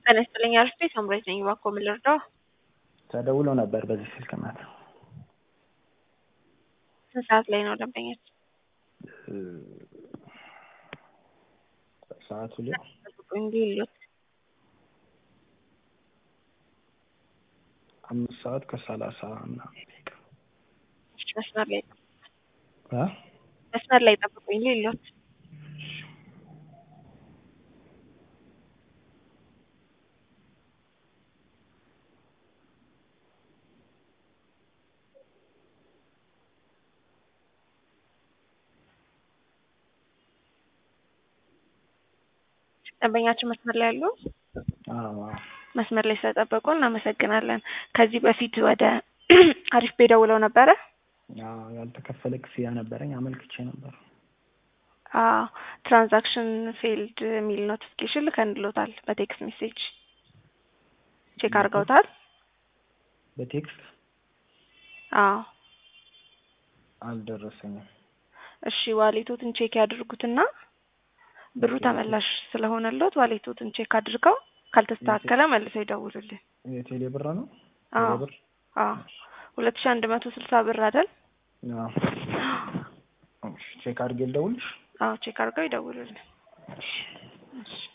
ጤና ይስጥልኝ አርፍቴ ሳምራዊት ነኝ። እባክዎ ምን ልርዳዎ? ተደውሎ ነበር በዚህ ስልክ ናት። ስንት ሰዓት ላይ ነው ደንበኛችን? ሰዓቱ ላይ እንዲህ ይሉት 5:30 ምናምን ደቂቃ። እሺ መስመር ላይ ጠብቁኝ ይሉት። ደንበኛችን መስመር ላይ አሉ? አዎ መስመር ላይ ስለጠበቁ እናመሰግናለን። ከዚህ በፊት ወደ አሪፍ ቤት ደውለው ነበረ? ያልተከፈለ ክፍያ ነበረኝ አመልክቼ ነበር። ትራንዛክሽን ፌልድ የሚል ኖቲፊኬሽን ልከንልዎታል በቴክስት ሜሴጅ ቼክ አድርገውታል? በቴክስት አዎ አልደረሰኝም። እሺ ዋሌቶትን ቼክ ያድርጉትና ብሩ ተመላሽ ስለሆነልዎት ዋሌቶትን ቼክ አድርገው ካልተስተካከለ መልሰው ይደውሉልን። የቴሌ ብር ነው? አዎ ቴሌ ብር 2160 ብር አይደል? ቼክ አድርጌ ልደውልሽ? ቼክ አድርገው ይደውሉልን። እሺ